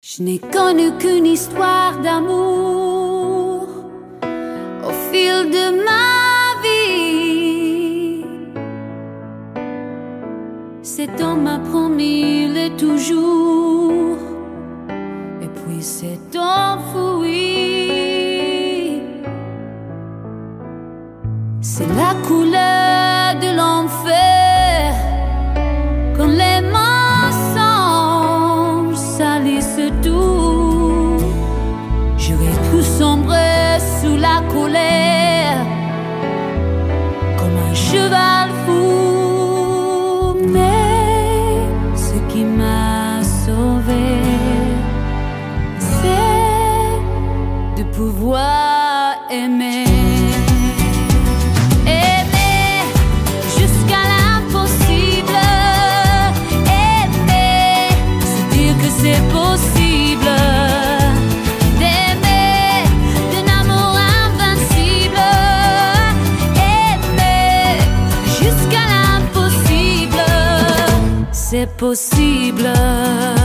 Je n'ai connu qu'une histoire d'amour au fil de ma vie. Cet homme m'a promis le toujours, et puis s'est enfui. C'est la couleur de l'enfer quand les mensonges salissent tout. J'aurais pu sombrer sous la colère comme un cheval fou, mais ce qui m'a sauvé, c'est de pouvoir aimer. C'est possible d'aimer d'un amour invincible, aimer jusqu'à l'impossible. C'est possible.